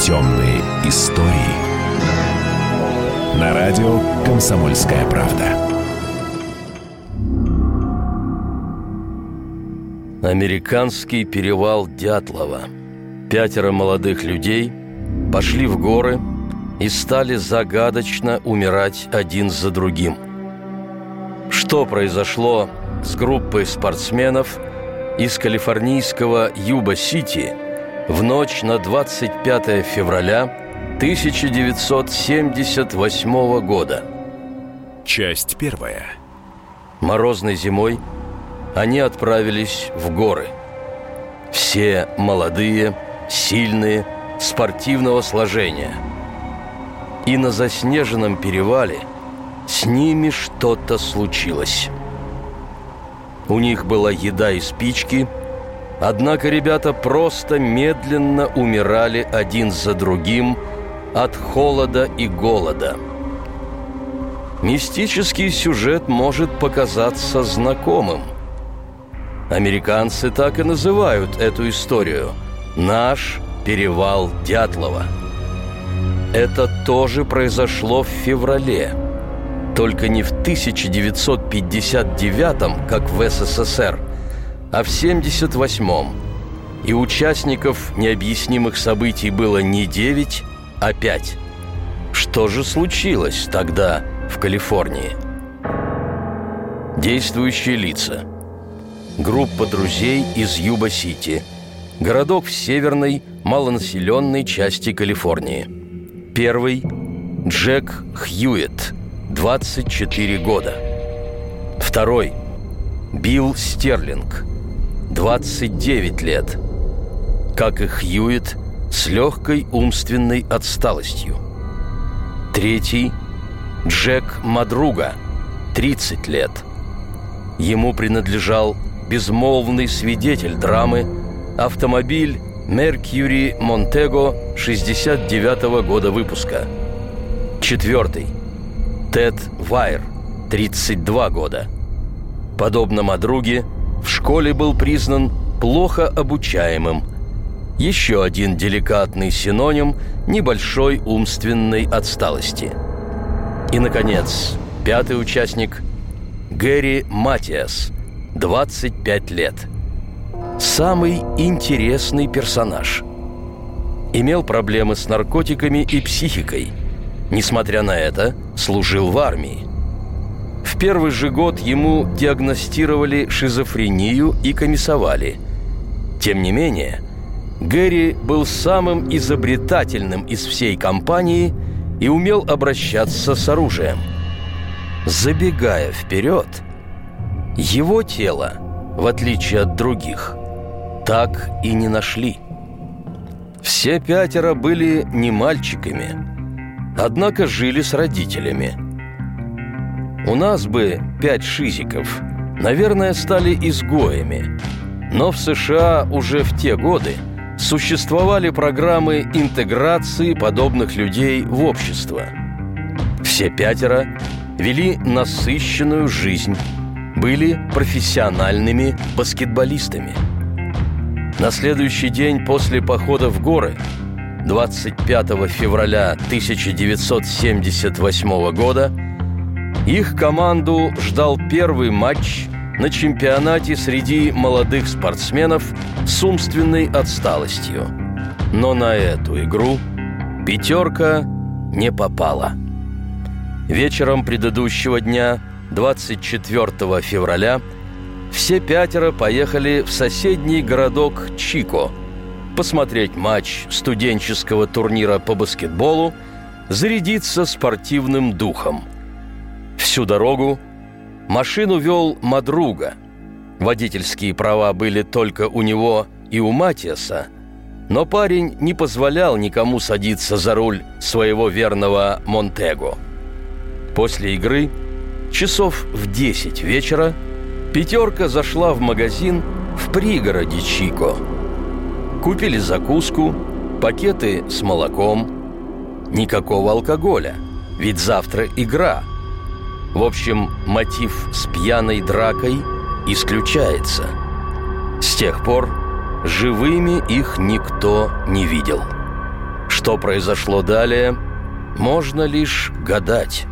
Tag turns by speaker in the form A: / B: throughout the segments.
A: Темные истории. На радио «Комсомольская правда».
B: Американский перевал Дятлова. 5 молодых людей пошли в горы и стали загадочно умирать один за другим. Что произошло с группой спортсменов из калифорнийского Юба-Сити в ночь на 25 февраля 1978 года?
A: Часть 1.
B: Морозной зимой они отправились в горы. Все молодые, сильные, спортивного сложения. И на заснеженном перевале с ними что-то случилось. У них была еда и спички, однако ребята просто медленно умирали один за другим от холода и голода. Мистический сюжет может показаться знакомым. Американцы так и называют эту историю «Наш перевал Дятлова». Это тоже произошло в феврале, только не в 1959-м, как в СССР, а в 1978-м. И участников необъяснимых событий было не 9, а 5. Что же случилось тогда в Калифорнии? Действующие лица. Группа друзей из Юба-Сити. Городок в северной, малонаселенной части Калифорнии. Первый – Джек Хьюитт, 24 года. Второй – Билл Стерлинг, 29 лет. Как и Хьюитт, с легкой умственной отсталостью. Третий – Джек Мадруга, 30 лет. Ему принадлежал безмолвный свидетель драмы, автомобиль Mercury Montego 69-го года выпуска. Четвертый – Тед Вайер, 32 года. Подобно Мадруге, в школе был признан плохо обучаемым. Еще один деликатный синоним небольшой умственной отсталости. И, наконец, 5-й участник – Гэри Матиас, 25 лет. Самый интересный персонаж. Имел проблемы с наркотиками и психикой. Несмотря на это, служил в армии. В первый же год ему диагностировали шизофрению и комиссовали. Тем не менее, Гэри был самым изобретательным из всей компании и умел обращаться с оружием. Забегая вперед, его тело, в отличие от других, так и не нашли. Все 5 были не мальчиками, однако жили с родителями. У нас бы 5 шизиков, наверное, стали изгоями, но в США уже в те годы существовали программы интеграции подобных людей в общество. Все 5 вели насыщенную жизнь, были профессиональными баскетболистами. На следующий день после похода в горы, 25 февраля 1978 года, их команду ждал первый матч на чемпионате среди молодых спортсменов с умственной отсталостью. Но на эту игру 5 не попала. Вечером предыдущего дня, 24 февраля, все 5 поехали в соседний городок Чико посмотреть матч студенческого турнира по баскетболу, зарядиться спортивным духом. Всю дорогу машину вел Мадруга. Водительские права были только у него и у Матиаса, но парень не позволял никому садиться за руль своего верного Монтего. После игры, часов в 10 вечера, 5 зашла в магазин в пригороде Чико. Купили закуску, пакеты с молоком. Никакого алкоголя, ведь завтра игра. В общем, мотив с пьяной дракой исключается. С тех пор живыми их никто не видел. Что произошло далее, можно лишь гадать.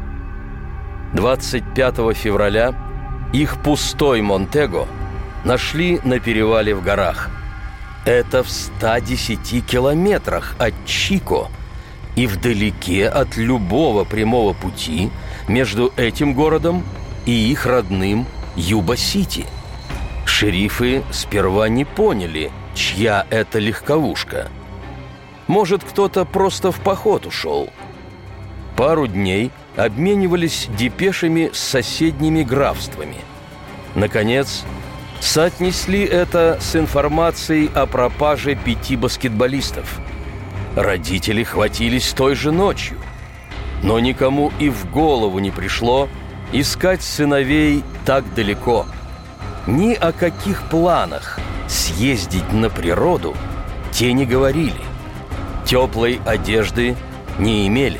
B: 25 февраля их пустой Монтего нашли на перевале в горах. Это в 110 километрах от Чико и вдалеке от любого прямого пути между этим городом и их родным Юба-Сити. Шерифы сперва не поняли, чья это легковушка. Может, кто-то просто в поход ушел. Пару дней обменивались депешами с соседними графствами. Наконец, соотнесли это с информацией о пропаже 5 баскетболистов. Родители хватились той же ночью, но никому и в голову не пришло искать сыновей так далеко. Ни о каких планах съездить на природу те не говорили. Теплой одежды не имели.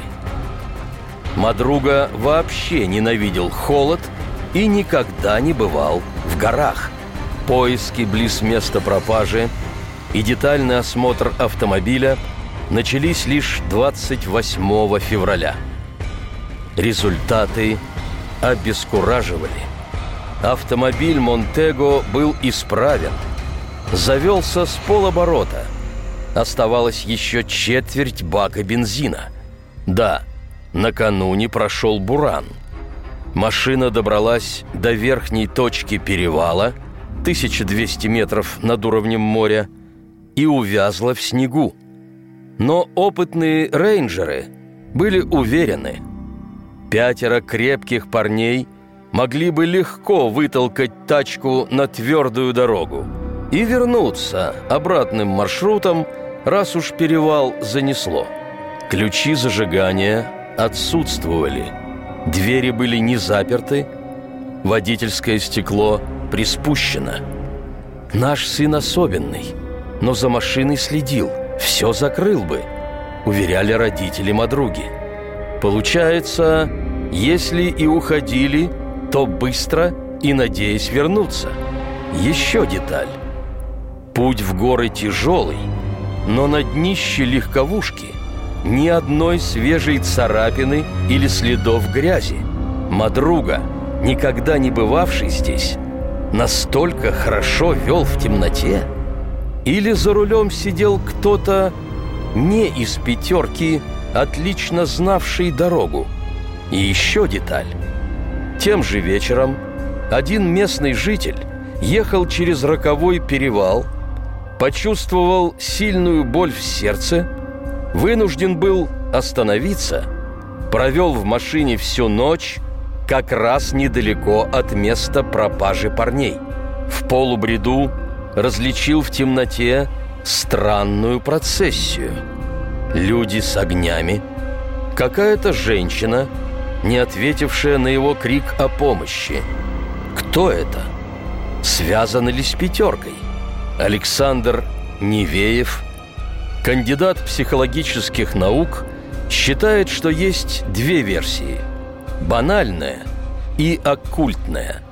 B: Мадруга вообще ненавидел холод и никогда не бывал в горах. Поиски близ места пропажи и детальный осмотр автомобиля начались лишь 28 февраля. Результаты обескураживали. Автомобиль Монтего был исправен. Завелся с полоборота. Оставалось еще четверть бака бензина. Да, накануне прошел буран. Машина добралась до верхней точки перевала, 1200 метров над уровнем моря, и увязла в снегу. Но опытные рейнджеры были уверены. 5 крепких парней могли бы легко вытолкать тачку на твердую дорогу и вернуться обратным маршрутом, раз уж перевал занесло. Ключи зажигания отсутствовали. Двери были не заперты, водительское стекло приспущено. Наш сын особенный, но за машиной следил, все закрыл бы, уверяли родители Мадруги. Получается, если и уходили, то быстро и надеясь вернуться. Еще деталь. Путь в горы тяжелый, но на днище легковушки ни одной свежей царапины или следов грязи. Мадруга, никогда не бывавший здесь, настолько хорошо вел в темноте? Или за рулем сидел кто-то не из 5, отлично знавший дорогу? И еще деталь. Тем же вечером один местный житель ехал через роковой перевал, почувствовал сильную боль в сердце, вынужден был остановиться, провел в машине всю ночь, как раз недалеко от места пропажи парней. В полубреду различил в темноте странную процессию. Люди с огнями, какая-то женщина, не ответившая на его крик о помощи. Кто это? Связаны ли с 5? Александр Невеев, кандидат психологических наук, считает, что есть 2 версии – банальная и оккультная.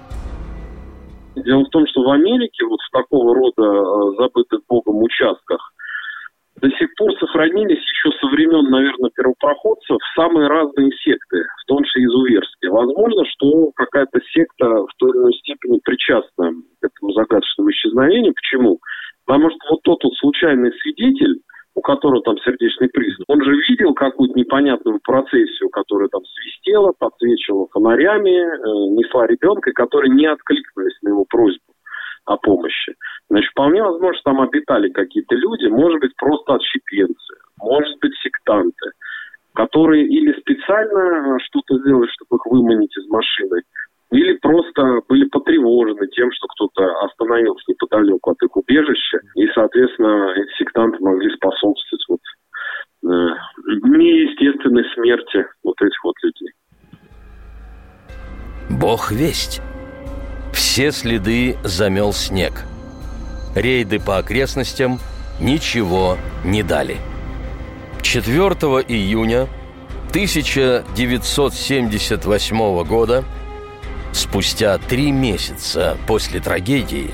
C: Дело в том, что в Америке вот в такого рода забытых Богом участках до сих пор сохранились еще со времен, наверное, первопроходцев самые разные секты, в том числе изуверские. Возможно, что какая-то секта в той или иной степени причастна к этому загадочному исчезновению. Почему? Потому что вот тот вот случайный свидетель, у которого там сердечный приступ, он же видел какую-то непонятную процессию, которая там свистела, подсвечивала фонарями, несла ребенка, которые не откликнулись на его просьбу о помощи. Значит, вполне возможно, что там обитали какие-то люди, может быть, просто отщепенцы, может быть, сектанты, которые или специально что-то сделали, чтобы их выманить из машины, или просто были потревожены тем, что кто-то остановился неподалеку от их убежища, и, соответственно, эти сектанты могли способствовать вот неестественной смерти вот этих вот людей.
B: Бог весть. Все следы замел снег. Рейды по окрестностям ничего не дали. 4 июня 1978 года, спустя 3 месяца после трагедии,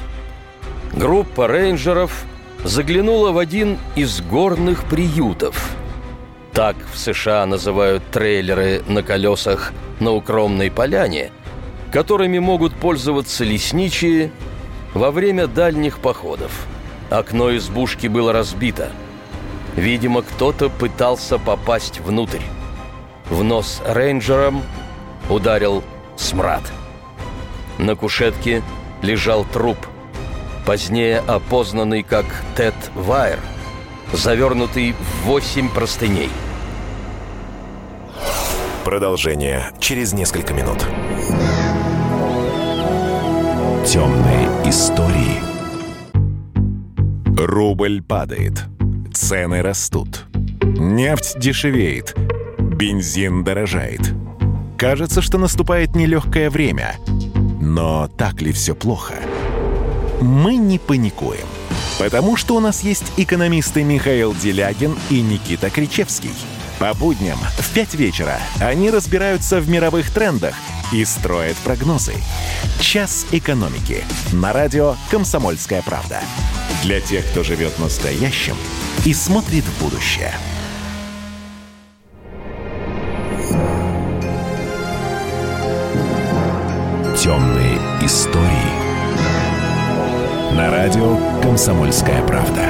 B: группа рейнджеров заглянула в один из горных приютов Так в США называют трейлеры на колесах на укромной поляне, которыми могут пользоваться лесничие во время дальних походов. Окно избушки было разбито. Видимо, кто-то пытался попасть внутрь. В нос рейнджерам ударил смрад. На кушетке лежал труп, позднее опознанный как Тед Вайер, завернутый в 8 простыней.
A: Продолжение через несколько минут. Темные истории. Рубль падает. Цены растут. Нефть дешевеет. Бензин дорожает. Кажется, что наступает нелегкое время. Но так ли все плохо? Мы не паникуем. Потому что у нас есть экономисты Михаил Делягин и Никита Кричевский. По будням в 5 вечера они разбираются в мировых трендах и строят прогнозы. «Час экономики» на радио «Комсомольская правда». Для тех, кто живет настоящим и смотрит в будущее. Темные истории. На радио «Комсомольская правда».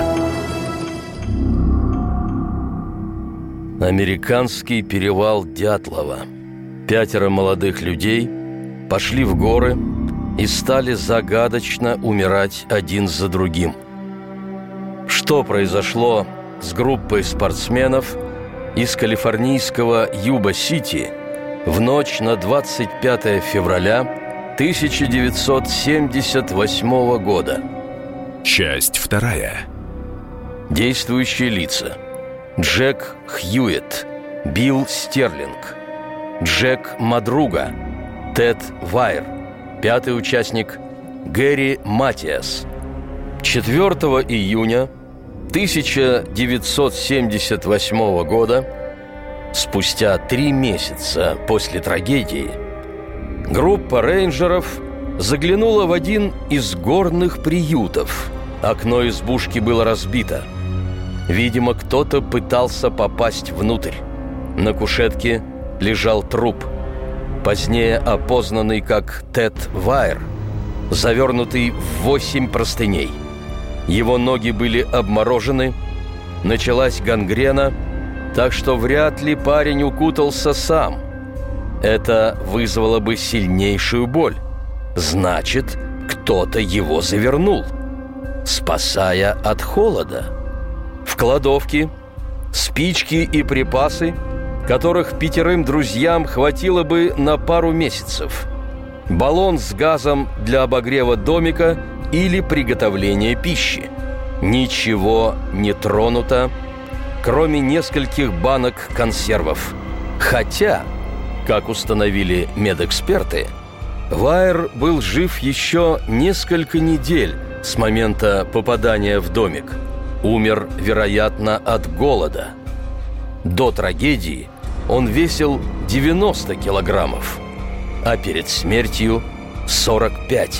B: Американский перевал Дятлова. 5 молодых людей пошли в горы и стали загадочно умирать один за другим. Что произошло с группой спортсменов из калифорнийского Юба-Сити в ночь на 25 февраля 1978 года?
A: Часть 2.
B: Действующие лица: Джек Хьюитт, Билл Стерлинг, Джек Мадруга, Тед Вайер. 5-й участник Гэри Матиас. 4 июня 1978 года, спустя 3 месяца после трагедии, группа рейнджеров заглянула в один из горных приютов. Окно избушки было разбито. Видимо, кто-то пытался попасть внутрь. На кушетке лежал труп, позднее опознанный как Тед Вайер, завернутый в 8 простыней. Его ноги были обморожены, началась гангрена, так что вряд ли парень укутался сам. Это вызвало бы сильнейшую боль. Значит, кто-то его завернул, спасая от холода. В кладовке спички и припасы, которых 5 друзьям хватило бы на пару месяцев. Баллон с газом для обогрева домика или приготовления пищи. Ничего не тронуто, кроме нескольких банок консервов. Хотя, как установили медэксперты, Вайер был жив еще несколько недель с момента попадания в домик. Умер, вероятно, от голода. До трагедии он весил 90 килограммов, а перед смертью 45.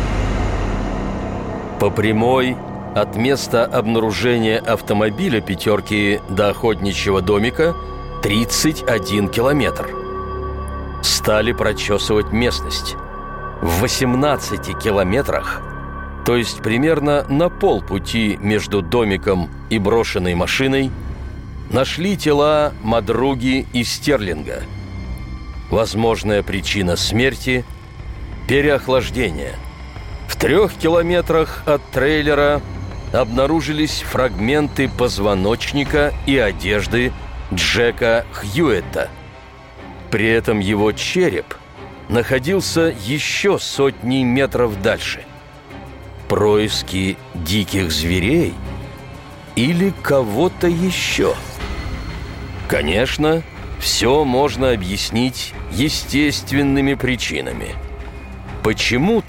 B: По прямой от места обнаружения автомобиля 5 до охотничьего домика 31 километр. Стали прочесывать местность. В 18 километрах, то есть примерно на полпути между домиком и брошенной машиной, нашли тела Мадруги и Стерлинга. Возможная причина смерти – переохлаждение. В 3 километрах от трейлера обнаружились фрагменты позвоночника и одежды Джека Хьюитта. При этом его череп находился еще сотни метров дальше. Происки диких зверей или кого-то еще? Конечно, все можно объяснить естественными причинами. Почему?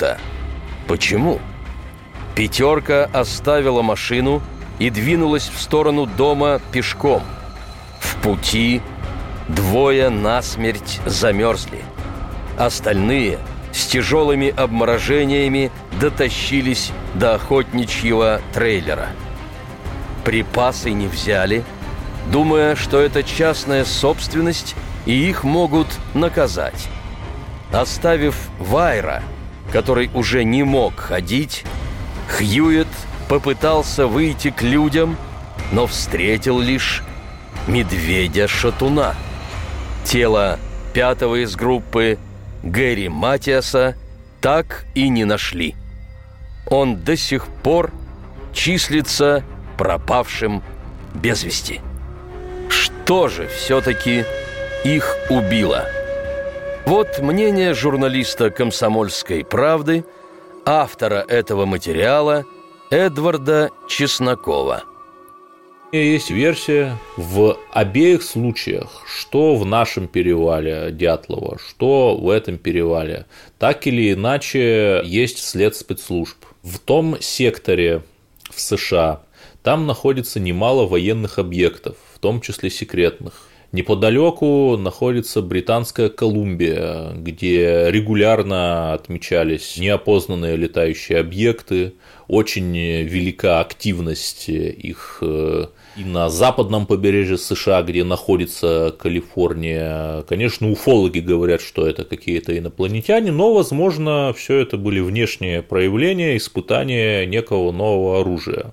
B: 5 оставила машину и двинулась в сторону дома пешком. В пути 2 насмерть замерзли. Остальные с тяжелыми обморожениями дотащились до охотничьего трейлера. Припасы не взяли, думая, что это частная собственность и их могут наказать. Оставив Вайра, который уже не мог ходить, Хьюитт попытался выйти к людям, но встретил лишь медведя-шатуна. Тело пятого из группы, Гэри Матиаса, так и не нашли. Он до сих пор числится пропавшим без вести. Что же все-таки их убило? Вот мнение журналиста «Комсомольской правды», автора этого материала Эдварда Чеснокова.
D: Есть версия в обеих случаях, что в нашем перевале Дятлова, что в этом перевале. Так или иначе, есть след спецслужб. В том секторе в США там находится немало военных объектов, в том числе секретных. Неподалеку находится Британская Колумбия, где регулярно отмечались неопознанные летающие объекты, очень велика активность их и на западном побережье США, где находится Калифорния. Конечно, уфологи говорят, что это какие-то инопланетяне, но, возможно, все это были внешние проявления, испытания некого нового оружия.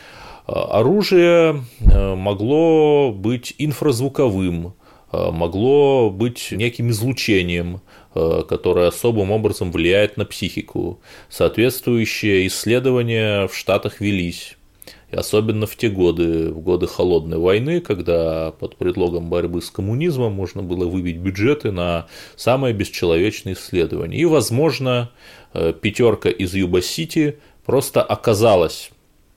D: Оружие могло быть инфразвуковым, могло быть неким излучением, которое особым образом влияет на психику. Соответствующие исследования в Штатах велись. И особенно в те годы, в годы Холодной войны, когда под предлогом борьбы с коммунизмом можно было выбить бюджеты на самые бесчеловечные исследования. И, возможно, пятерка из Юба-Сити просто оказалась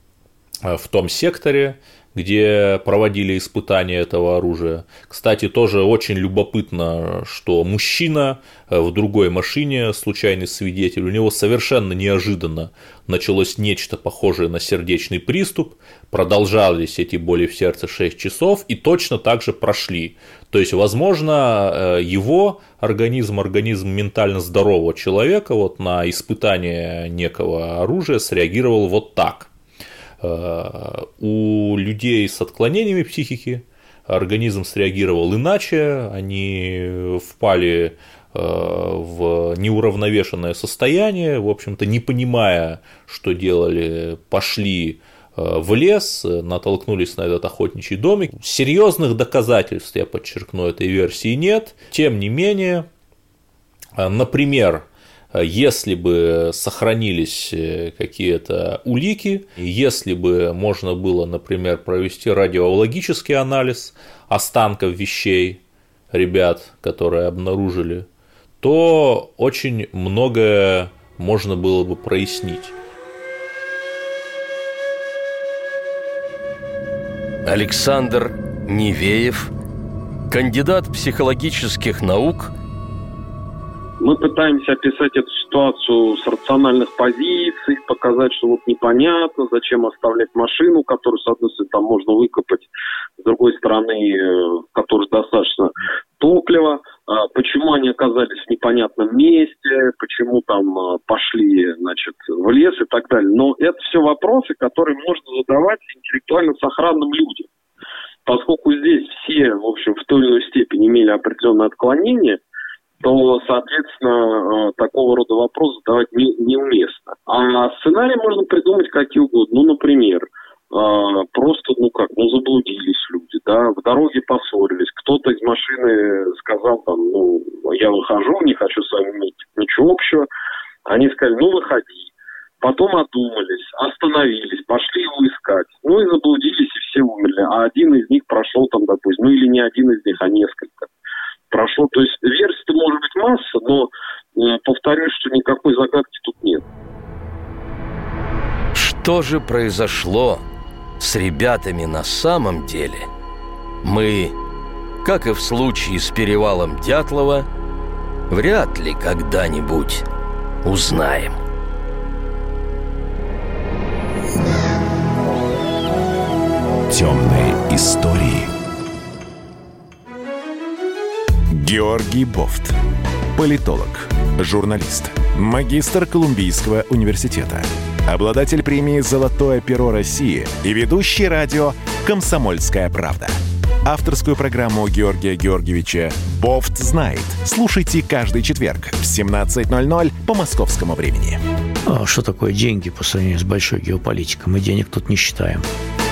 D: в том секторе, где проводили испытания этого оружия. Кстати, тоже очень любопытно, что мужчина в другой машине, случайный свидетель, у него совершенно неожиданно началось нечто похожее на сердечный приступ, продолжались эти боли в сердце 6 часов и точно так же прошли. То есть, возможно, его организм ментально здорового человека вот на испытание некого оружия среагировал вот так. У людей с отклонениями психики организм среагировал иначе, они впали в неуравновешенное состояние, в общем-то, не понимая, что делали, пошли в лес, натолкнулись на этот охотничий домик. Серьезных доказательств, я подчеркну, этой версии нет. Тем не менее, например, если бы сохранились какие-то улики, если бы можно было, например, провести радиологический анализ останков вещей ребят, которые обнаружили, то очень многое можно было бы прояснить.
B: Александр Невеев, кандидат психологических наук.
C: Мы пытаемся описать эту ситуацию с рациональных позиций, показать, что вот непонятно, зачем оставлять машину, которую, с одной стороны, там можно выкопать, с другой стороны, в которой достаточно топлива, почему они оказались в непонятном месте, почему там пошли, значит, в лес и так далее. Но это все вопросы, которые можно задавать интеллектуально сохранным людям. Поскольку здесь все, в общем, в той или иной степени имели определенное отклонение, то, соответственно, такого рода вопросы задавать неуместно. А сценарий можно придумать какие угодно. Ну, например, просто, заблудились люди, да, в дороге поссорились. Кто-то из машины сказал, там, я выхожу, не хочу с вами иметь ничего общего. Они сказали, выходи. Потом одумались, остановились, пошли его искать. И заблудились, и все умерли. А один из них прошел там, допустим, или не один из них, а несколько. Прошло, то есть версий-то может быть масса, но повторюсь, что никакой загадки тут нет.
B: Что же произошло с ребятами на самом деле, мы, как и в случае с перевалом Дятлова, вряд ли когда-нибудь узнаем.
A: Темные истории. Георгий Бофт. Политолог, журналист, магистр Колумбийского университета, обладатель премии «Золотое перо России» и ведущий радио «Комсомольская правда». Авторскую программу Георгия Георгиевича «Бофт знает». Слушайте каждый четверг в 17:00 по московскому времени.
E: Что такое деньги по сравнению с большой геополитикой? Мы денег тут не считаем.